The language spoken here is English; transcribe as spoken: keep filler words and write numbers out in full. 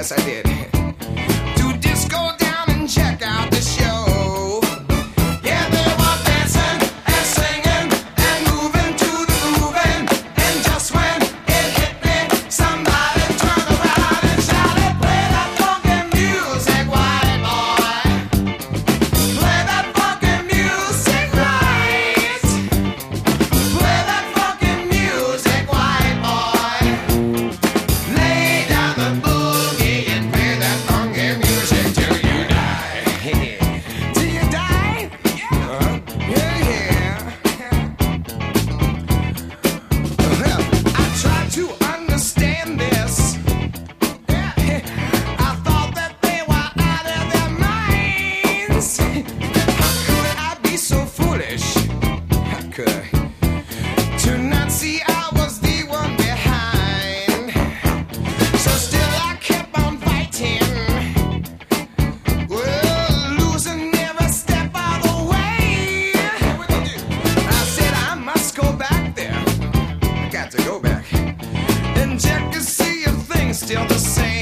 Yes, I did. To disco down and check out the show. Yeah, they were dancing and singing and moving to the grooving. And just when it hit me, somebody turned around and shouted, "Play that funky music, white boy. Play that funky music right. Play that funky music, white boy. Lay down the boogie and play that funky music till you die." Till you die? Uh-huh. Yeah, yeah. Well, I tried to understand this. I thought that they were out of their minds. How could I be so foolish? How could I? To not see I was the one behind. So still I kept on fighting. Well, losing every step of the way. I said I must go back there. I got to go back and check to see if things still the same.